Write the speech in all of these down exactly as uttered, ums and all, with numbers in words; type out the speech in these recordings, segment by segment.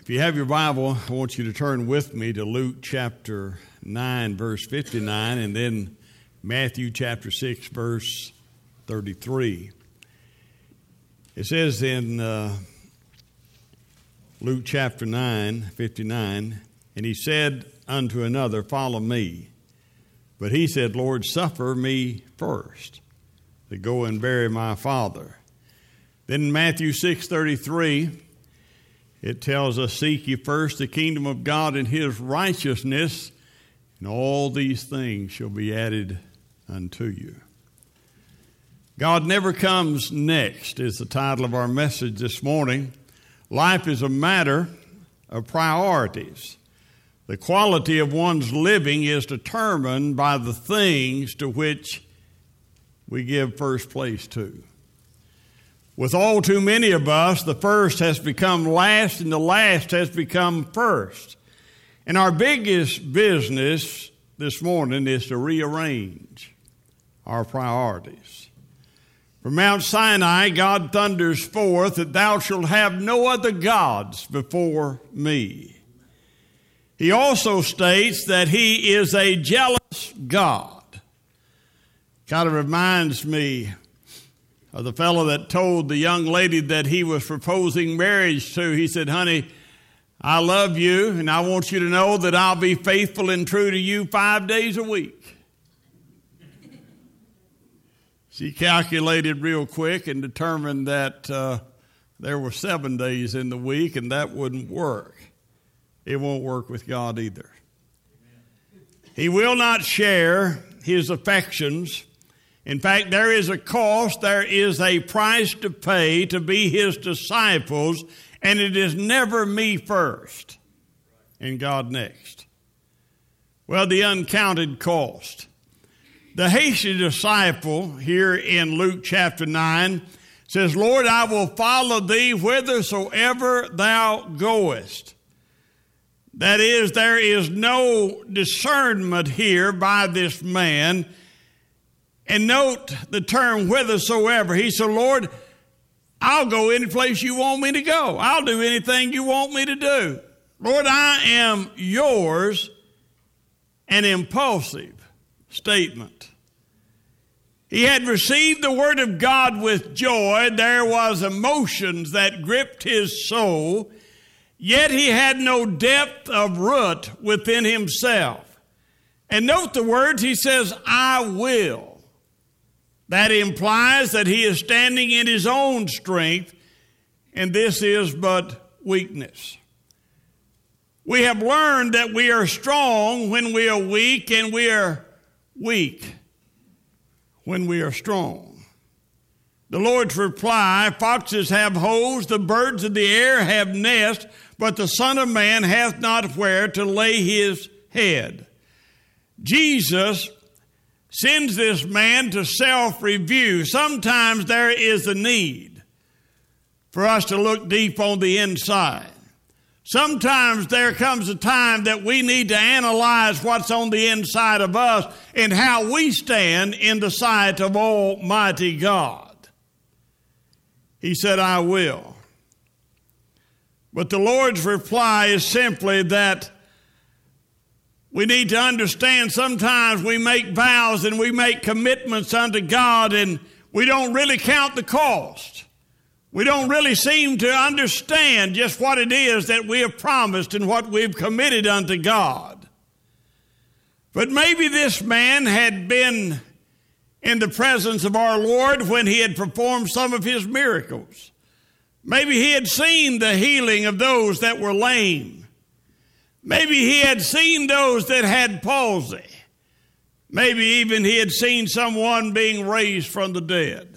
If you have your Bible, I want you to turn with me to Luke chapter nine, verse fifty-nine, and then Matthew chapter six, verse thirty-three. It says in uh, Luke chapter nine, fifty-nine, and he said unto another, Follow me. But he said, Lord, suffer me first to go and bury my father. Then in Matthew six, thirty-three, it tells us, Seek ye first the kingdom of God and his righteousness, and all these things shall be added unto you. God never comes next is the title of our message this morning. Life is a matter of priorities. The quality of one's living is determined by the things to which we give first place to. With all too many of us, the first has become last and the last has become first. And our biggest business this morning is to rearrange our priorities. From Mount Sinai, God thunders forth that thou shalt have no other gods before me. He also states that he is a jealous God. Kind of reminds me of the fellow that told the young lady that he was proposing marriage to. He said, honey, I love you, and I want you to know that I'll be faithful and true to you five days a week. She calculated real quick and determined that uh, there were seven days in the week, and that wouldn't work. It won't work with God either. He will not share his affections. In fact, there is a cost, there is a price to pay to be his disciples, and it is never me first and God next. Well, the uncounted cost. The hasty disciple here in Luke chapter nine says, Lord, I will follow thee whithersoever thou goest. That is, there is no discernment here by this man. And note the term whithersoever. He said, Lord, I'll go any place you want me to go. I'll do anything you want me to do. Lord, I am yours. An impulsive statement. He had received the word of God with joy. There was emotions that gripped his soul. Yet he had no depth of root within himself. And note the words, he says, I will. That implies that he is standing in his own strength, and this is but weakness. We have learned that we are strong when we are weak, and we are weak when we are strong. The Lord's reply, foxes have holes, the birds of the air have nests, but the Son of Man hath not where to lay his head. Jesus sends this man to self-review. Sometimes there is a need for us to look deep on the inside. Sometimes there comes a time that we need to analyze what's on the inside of us and how we stand in the sight of Almighty God. He said, I will. But the Lord's reply is simply that we need to understand sometimes we make vows and we make commitments unto God and we don't really count the cost. We don't really seem to understand just what it is that we have promised and what we've committed unto God. But maybe this man had been in the presence of our Lord when he had performed some of his miracles. Maybe he had seen the healing of those that were lame. Maybe he had seen those that had palsy. Maybe even he had seen someone being raised from the dead.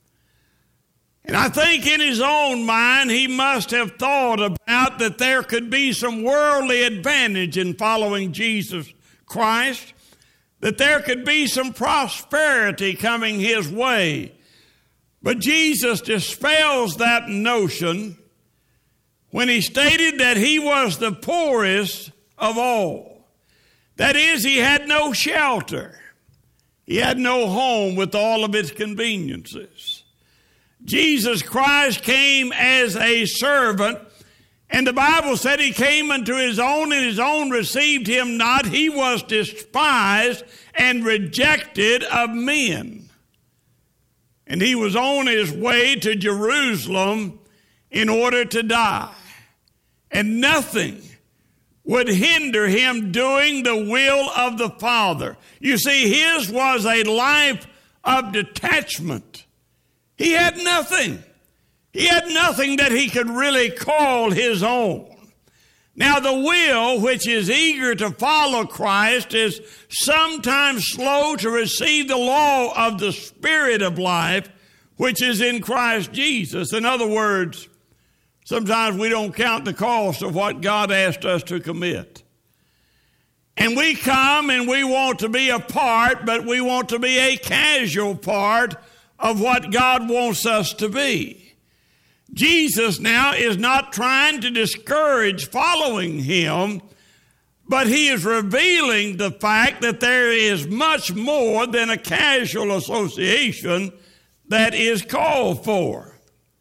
And I think in his own mind he must have thought about that there could be some worldly advantage in following Jesus Christ, that there could be some prosperity coming his way. But Jesus dispels that notion when he stated that he was the poorest of all. That is, he had no shelter. He had no home with all of its conveniences. Jesus Christ came as a servant And the Bible said he came unto his own, and his own received him not. He was despised and rejected of men. And he was on his way to Jerusalem in order to die. And nothing would hinder him doing the will of the Father. You see, his was a life of detachment. He had nothing. He had nothing that he could really call his own. Now, the will, which is eager to follow Christ, is sometimes slow to receive the law of the Spirit of life, which is in Christ Jesus. In other words, sometimes we don't count the cost of what God asked us to commit. And we come and we want to be a part, but we want to be a casual part of what God wants us to be. Jesus now is not trying to discourage following him, but he is revealing the fact that there is much more than a casual association that is called for.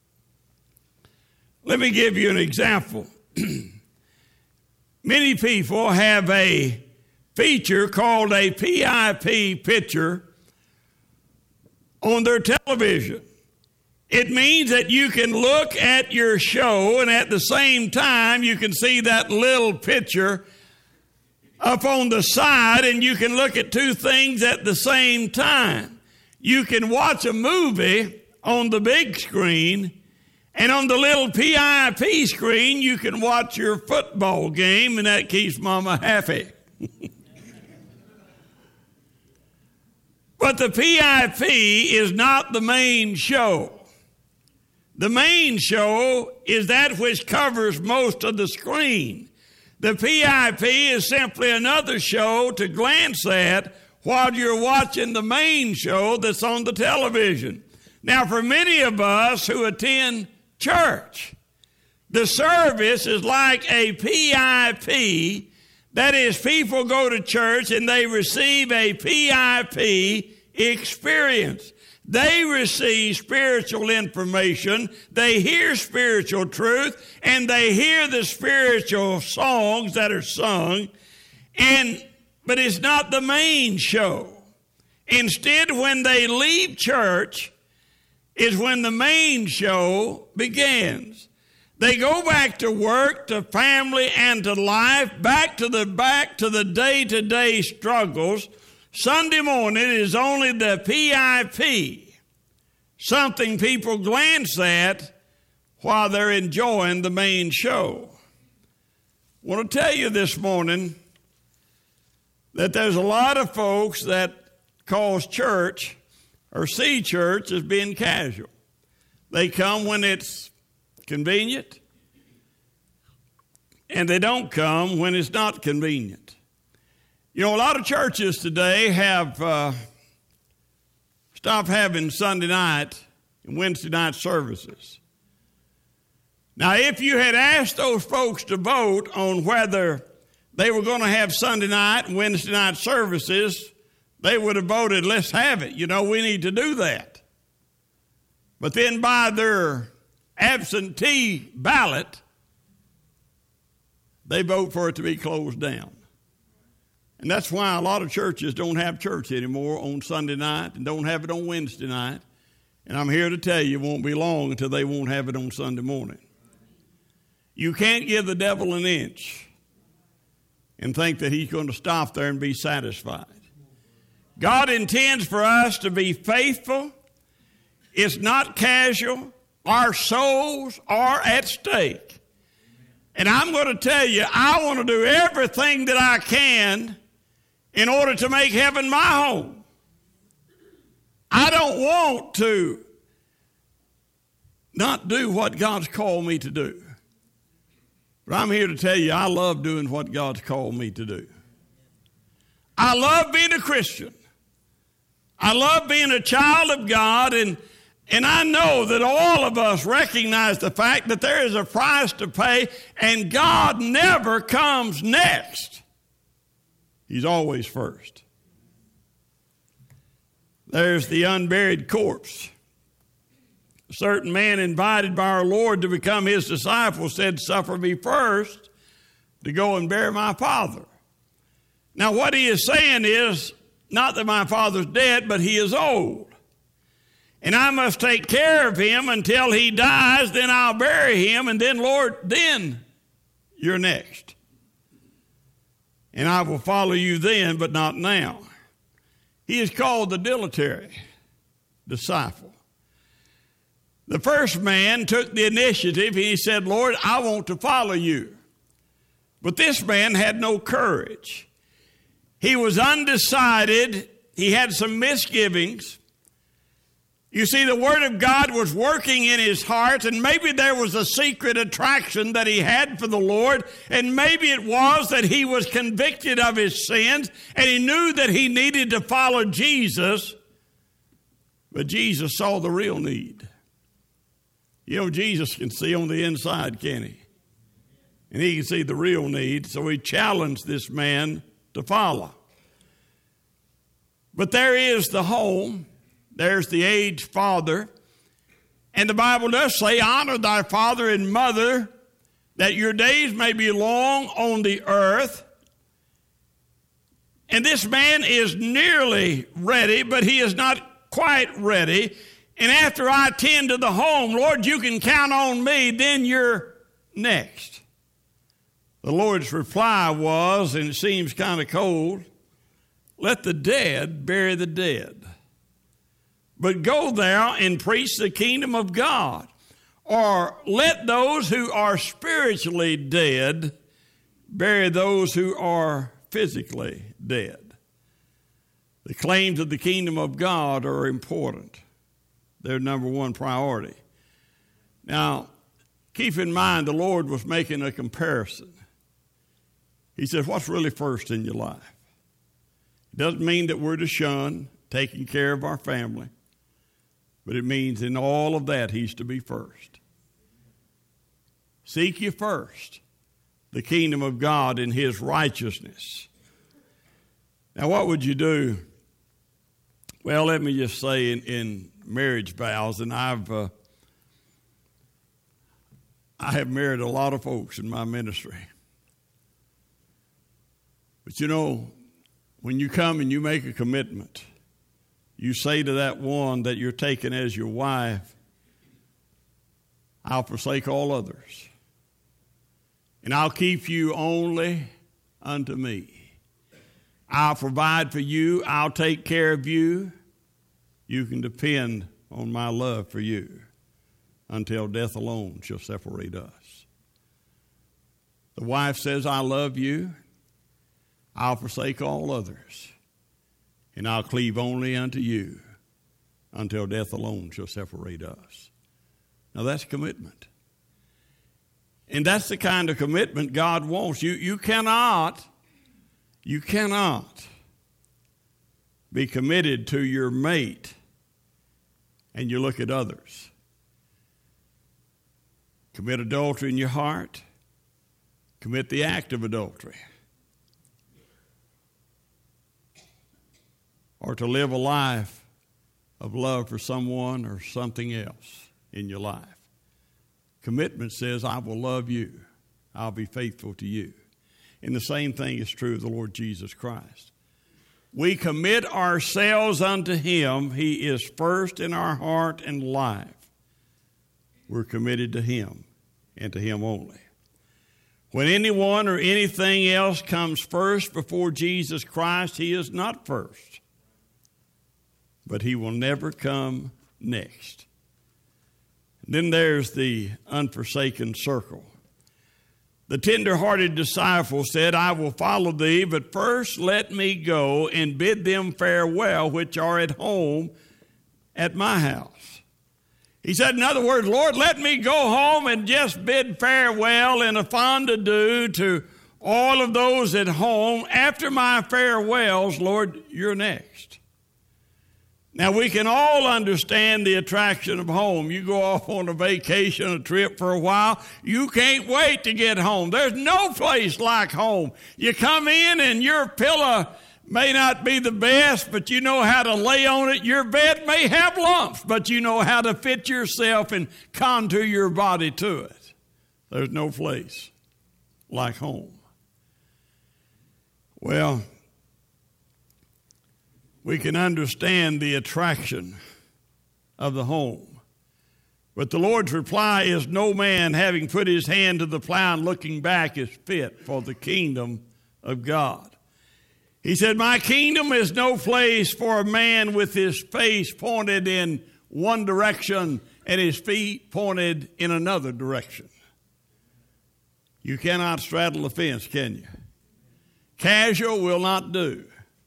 Let me give you an example. Many people have a feature called a P I P picture on their television. It means that you can look at your show, and at the same time you can see that little picture up on the side, and you can look at two things at the same time. You can watch a movie on the big screen, and on the little P I P screen you can watch your football game, and that keeps Mama happy. But the P I P is not the main show. The main show is that which covers most of the screen. The P I P is simply another show to glance at while you're watching the main show that's on the television. Now, for many of us who attend church, the service is like a P I P. That is, people go to church and they receive a P I P experience. They receive spiritual information, they hear spiritual truth, and they hear the spiritual songs that are sung, and but it's not the main show. Instead, when they leave church is when the main show begins. They go back to work, to family, and to life, back to the back to the day-to-day struggles. Sunday morning is only the P I P, something people glance at while they're enjoying the main show. I want to tell you this morning that there's a lot of folks that cause church or see church as being casual. They come when it's convenient, and they don't come when it's not convenient. You know, a lot of churches today have uh, stopped having Sunday night and Wednesday night services. Now, if you had asked those folks to vote on whether they were going to have Sunday night and Wednesday night services, they would have voted, let's have it. You know, we need to do that. But then by their absentee ballot, they vote for it to be closed down. And that's why a lot of churches don't have church anymore on Sunday night and don't have it on Wednesday night. And I'm here to tell you, it won't be long until they won't have it on Sunday morning. You can't give the devil an inch and think that he's going to stop there and be satisfied. God intends for us to be faithful. It's not casual. Our souls are at stake. And I'm going to tell you, I want to do everything that I can in order to make heaven my home. I don't want to not do what God's called me to do. But I'm here to tell you, I love doing what God's called me to do. I love being a Christian. I love being a child of God, and, and I know that all of us recognize the fact that there is a price to pay, and God never comes next. He's always first. There's the unburied corpse A certain man invited by our Lord to become his disciple said, "Suffer me first to go and bury my father." Now what he is saying is, not that my father's dead, but he is old. And I must take care of him until he dies, then I'll bury him, and then, Lord, then you're next. And I will follow you then, but not now. He is called the dilatory disciple. The first man took the initiative, and he said, "Lord, I want to follow you." But this man had no courage. He was undecided. He had some misgivings. You see, the Word of God was working in his heart, and maybe there was a secret attraction that he had for the Lord, and maybe it was that he was convicted of his sins, and he knew that he needed to follow Jesus, but Jesus saw the real need. You know, Jesus can see on the inside, can't he? And he can see the real need, so he challenged this man to follow. But there is the home. There's the aged father. And the Bible does say, "Honor thy father and mother, that your days may be long on the earth." And this man is nearly ready, but he is not quite ready. And after I tend to the home, Lord, you can count on me, then you're next. The Lord's reply was, and it seems kind of cold, "Let the dead bury the dead. But go thou and preach the kingdom of God." Or let those who are spiritually dead bury those who are physically dead. The claims of the kingdom of God are important. They're number one priority. Now, keep in mind the Lord was making a comparison. He said, what's really first in your life? It doesn't mean that we're to shun taking care of our family. But it means in all of that, he's to be first. Seek ye first the kingdom of God and his righteousness. Now, what would you do? Well, let me just say in, in marriage vows, and I've uh, I have married a lot of folks in my ministry. But you know, when you come and you make a commitment, you say to that one that you're taking as your wife, "I'll forsake all others, and I'll keep you only unto me. I'll provide for you. I'll take care of you. You can depend on my love for you until death alone shall separate us." The wife says, "I love you. I'll forsake all others, and I'll cleave only unto you until death alone shall separate us." Now that's commitment. And that's the kind of commitment God wants. You, you cannot, you cannot be committed to your mate and you look at others. Commit adultery in your heart. Commit the act of adultery. Or to live a life of love for someone or something else in your life. Commitment says, I will love you. I'll be faithful to you. And the same thing is true of the Lord Jesus Christ. We commit ourselves unto him. He is first in our heart and life. We're committed to him and to him only. When anyone or anything else comes first before Jesus Christ, he is not first. But he will never come next. And then there's the unforsaken circle. The tender-hearted disciple said, I will follow thee, but first let me go and bid them farewell which are at home at my house. He said, in other words, Lord, let me go home and just bid farewell and a fond adieu to all of those at home. After my farewells, Lord, you're next. Now, we can all understand the attraction of home. You go off on a vacation, a trip for a while, you can't wait to get home. There's no place like home. You come in and your pillow may not be the best, but you know how to lay on it. Your bed may have lumps, but you know how to fit yourself and contour your body to it. There's no place like home. Well, we can understand the attraction of the home. But the Lord's reply is, no man having put his hand to the plow and looking back is fit for the kingdom of God. He said, my kingdom is no place for a man with his face pointed in one direction and his feet pointed in another direction. You cannot straddle the fence, can you? Casual will not do.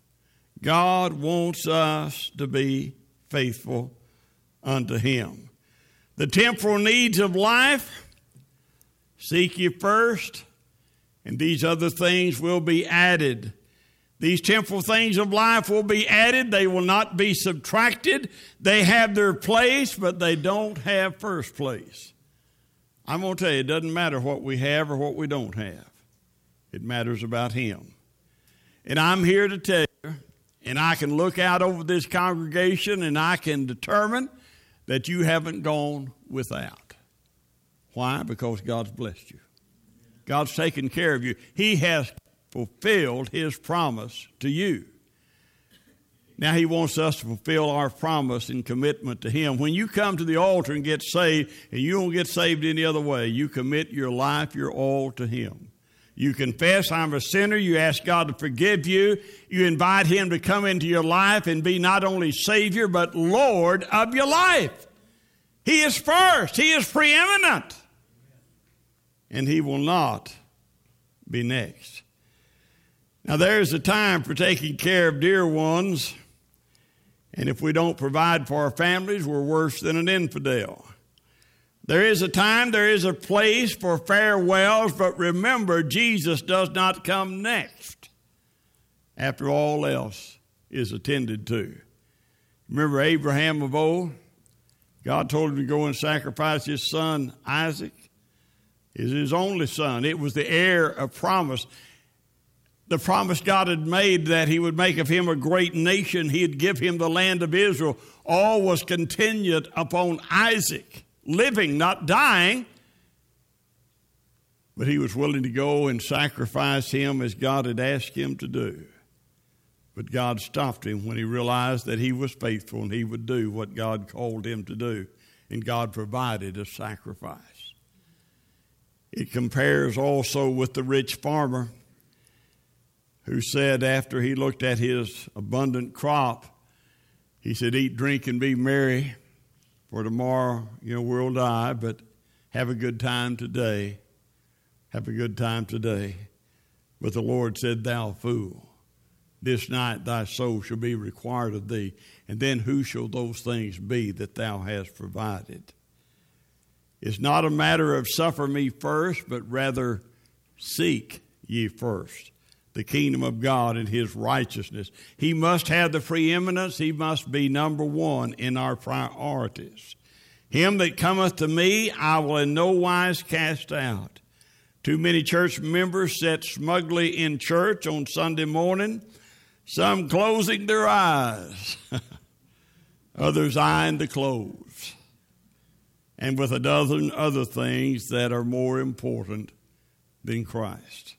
God wants us to be faithful unto him. The temporal needs of life, seek ye first, and these other things will be added. These temporal things of life will be added. They will not be subtracted. They have their place, but they don't have first place. I'm going to tell you, it doesn't matter what we have or what we don't have. It matters about him. And I'm here to tell you, and I can look out over this congregation and I can determine that you haven't gone without. Why? Because God's blessed you. God's taken care of you. He has fulfilled his promise to you. Now he wants us to fulfill our promise and commitment to him. When you come to the altar and get saved, and you don't get saved any other way, you commit your life, your all to him. You confess, I'm a sinner. You ask God to forgive you. You invite him to come into your life and be not only Savior, but Lord of your life. He is first. He is preeminent. And he will not be next. Now, there's a time for taking care of dear ones. And if we don't provide for our families, we're worse than an infidel. There is a time, there is a place for farewells, but remember, Jesus does not come next after all else is attended to. Remember Abraham of old? God told him to go and sacrifice his son Isaac. Is his only son. It was the heir of promise. The promise God had made that he would make of him a great nation. He'd give him the land of Israel. All was contingent upon Isaac. Living, not dying, but he was willing to go and sacrifice him as God had asked him to do. But God stopped him when he realized that he was faithful and he would do what God called him to do, and God provided a sacrifice. It compares also with the rich farmer who said after he looked at his abundant crop, he said, eat, drink, and be merry. For tomorrow, you know, we'll die, but have a good time today. Have a good time today. But the Lord said, thou fool, this night thy soul shall be required of thee. And then who shall those things be that thou hast provided? It's not a matter of suffer me first, but rather seek ye first the kingdom of God and his righteousness. He must have the preeminence. He must be number one in our priorities. Him that cometh to me, I will in no wise cast out. Too many church members sit smugly in church on Sunday morning, some closing their eyes, others eyeing the clothes, and with a dozen other things that are more important than Christ.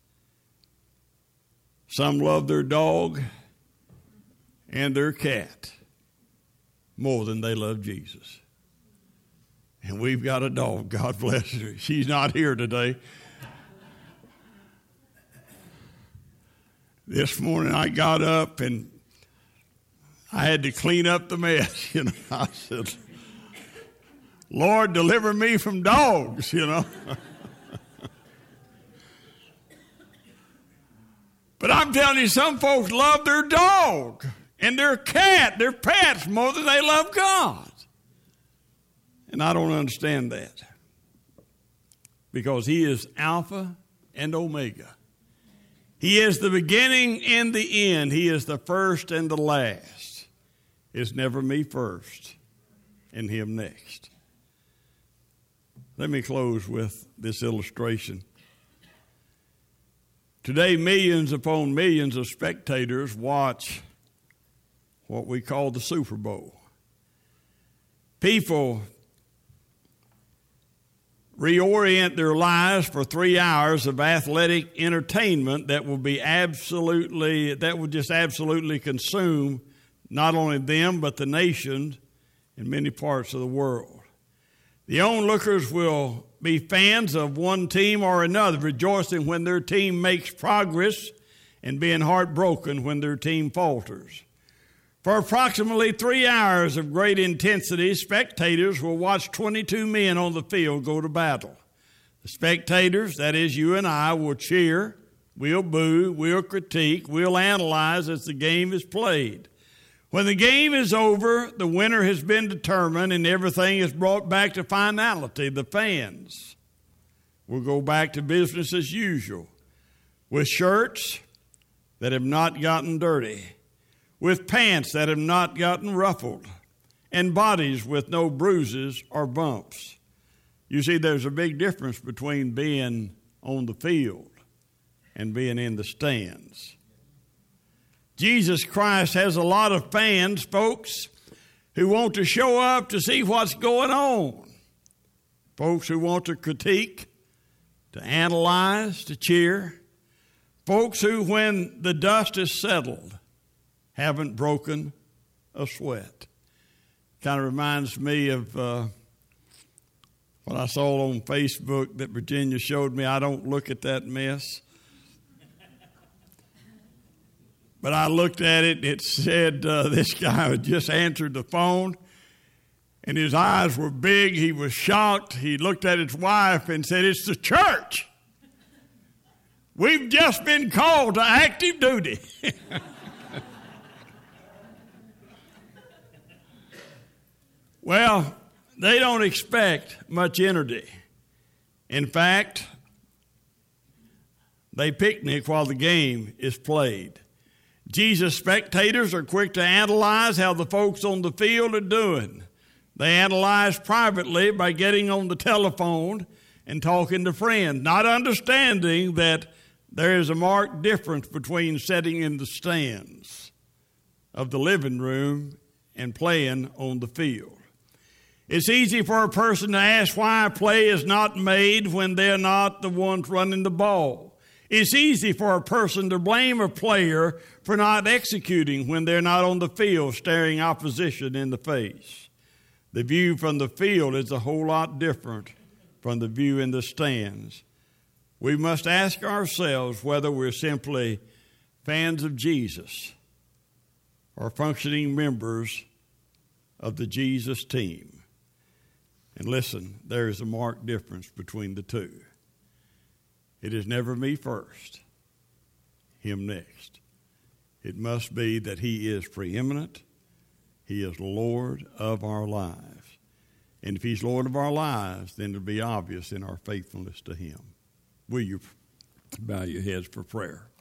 Some love their dog and their cat more than they love Jesus. And we've got a dog, God bless her. She's not here today. This morning I got up and I had to clean up the mess. You know, I said, Lord, deliver me from dogs, you know. But I'm telling you, some folks love their dog and their cat, their pets, more than they love God. And I don't understand that. Because he is Alpha and Omega. He is the beginning and the end. He is the first and the last. It's never me first and him next. Let me close with this illustration. Today, millions upon millions of spectators watch what we call the Super Bowl. People reorient their lives for three hours of athletic entertainment that will be absolutely, that will just absolutely consume not only them, but the nation in many parts of the world. The onlookers will be fans of one team or another, rejoicing when their team makes progress and being heartbroken when their team falters. For approximately three hours of great intensity, spectators will watch twenty-two men on the field go to battle. The spectators, that is you and I, will cheer, we'll boo, we'll critique, we'll analyze as the game is played. When the game is over, the winner has been determined and everything is brought back to finality. The fans will go back to business as usual with shirts that have not gotten dirty, with pants that have not gotten ruffled, and bodies with no bruises or bumps. You see, there's a big difference between being on the field and being in the stands. Jesus Christ has a lot of fans, folks, who want to show up to see what's going on. Folks who want to critique, to analyze, to cheer. Folks who, when the dust is settled, haven't broken a sweat. Kind of reminds me of uh, what I saw on Facebook that Virginia showed me. I don't look at that mess. But I looked at it, it said uh, this guy had just answered the phone, and his eyes were big. He was shocked. He looked at his wife and said, "It's the church. We've just been called to active duty." Well, they don't expect much energy. In fact, they picnic while the game is played. Jesus' spectators are quick to analyze how the folks on the field are doing. They analyze privately by getting on the telephone and talking to friends, not understanding that there is a marked difference between sitting in the stands of the living room and playing on the field. It's easy for a person to ask why a play is not made when they're not the ones running the ball. It's easy for a person to blame a player for not executing when they're not on the field staring opposition in the face. The view from the field is a whole lot different from the view in the stands. We must ask ourselves whether we're simply fans of Jesus or functioning members of the Jesus team. And listen, there is a marked difference between the two. It is never me first, him next. It must be that he is preeminent. He is Lord of our lives. And if he's Lord of our lives, then it'll be obvious in our faithfulness to him. Will you bow your heads for prayer?